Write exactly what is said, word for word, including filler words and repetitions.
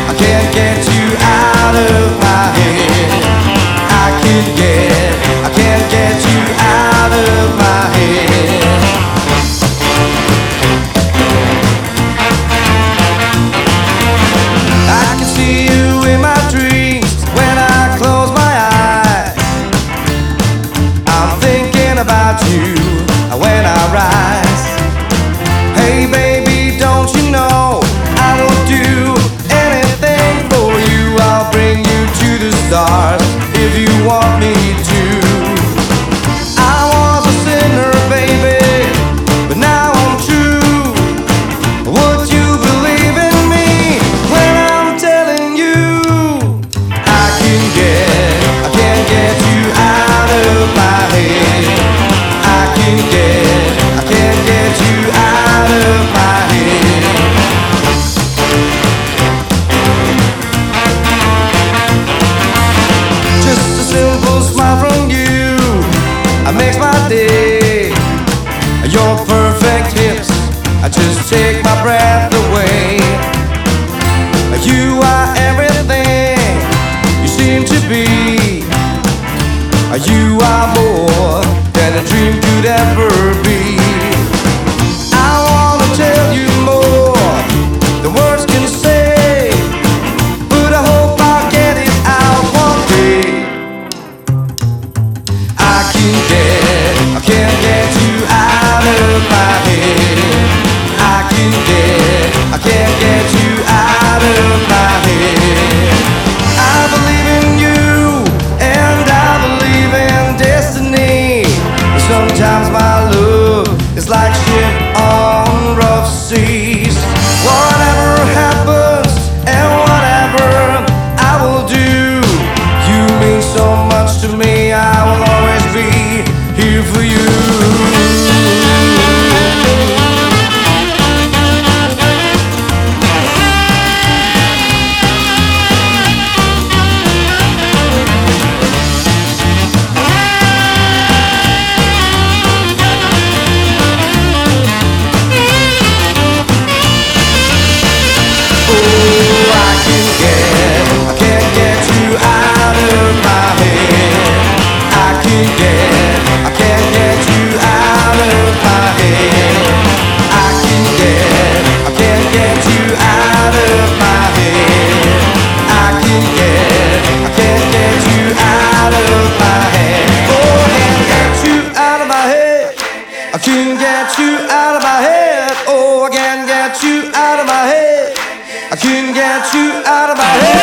I can't get you out of my head. I can't get, I can't get you out of my head. I can see you in my dreams when I close my eyes. I'm thinking about you when I rise. Hey baby, don't you know I will do anything for you. I'll bring you to the stars if you want me to. I was a sinner, baby, but now I'm true. Would you believe in me when I'm telling you I can get, I can't get you out of my head. I can get, I can't get you out of my head. Just a simple smile from you, it makes my day. Your perfect hips, I just take my breath away. You are everything you seem to be. You are more than a dream could ever be. I wanna tell you more than words can say, but I hope I get it out one day. I can't get, I can't get you out of my head. I can't get, I can't get you out of my head. I believe in you and I believe in destiny. Sometimes my love is like ship on rough seas. Whatever happens and whatever I will do, you mean so much to me. I will always be here for you. I can't get you out of my head. Oh, I can't get you out of my head. I can't get you out of my head.